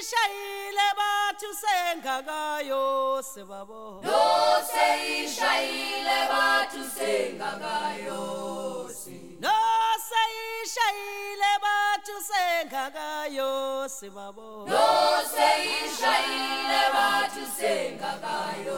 seyishayile bathu sengakayo sibabo seyishayile bathu sengakayo seyishayile bathu sengakayo sibabo seyishayile bathu sengakayo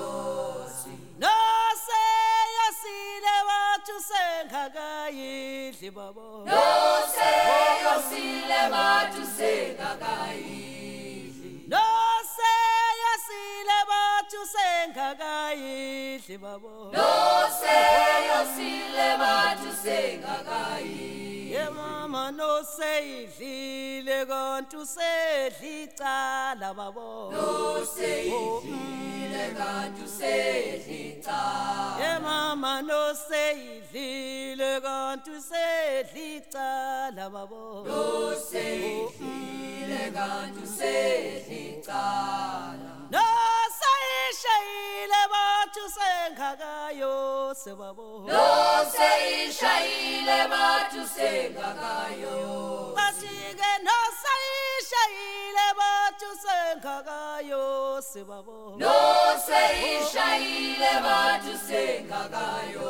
seyosile bathu sengakayidli babo seyosile bathu sengakayidli seyosile bathu sengakayidli babo seyosile bathu sengakayidli ye mama no seyidlile kanti usedlicala babo seyidlile kanti usedlicala ye mama no seyidlile kanti usedlicala babo seyidlile kanti usedlicala seyishayile bathu sengakayo sebabo seyishayile bathu sengakayo basike seyishayile bathu sengakayo sebabo seyishayile bathu sengakayo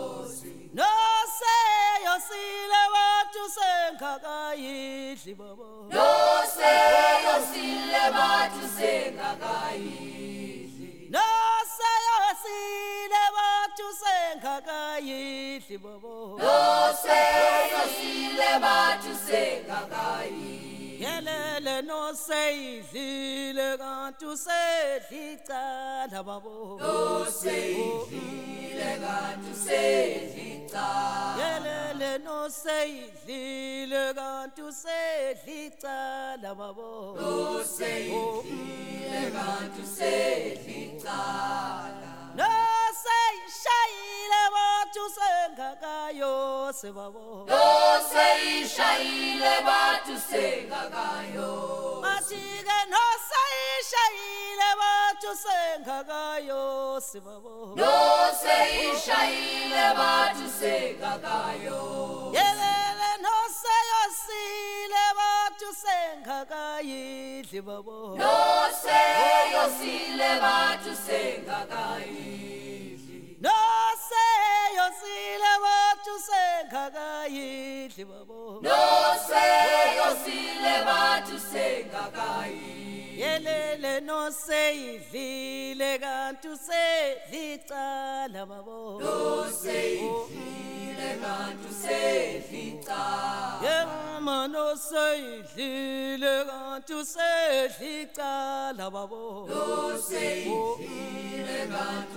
seyosile bathu sengakayidli babo seyosile bathu sengakayidli seyosile bathu sengakayidli babo seyosile bathu sengakayidli yelele no seyidlile kanti usedlicala babo seyidlile kanti usedlicala yelele no seyidlile kanti usedlicala babo seyidlile kanti usedlicala seyishayile bathu sengakayo sebabo seyishayile bathu sengakayo basike seyishayile bathu sengakayo sebabo seyishayile bathu sengakayo yelele seyosile bathu sengakayidli babo seyosile bathu sengakayidli seyosile bathu sengakayidli babo seyosile bathu sengakayidli yelele seyidlile kanti usedlicala babo seyidlile kanti usedlicala ye mama no seyidlile kanti usedlicala babo seyidlile kanti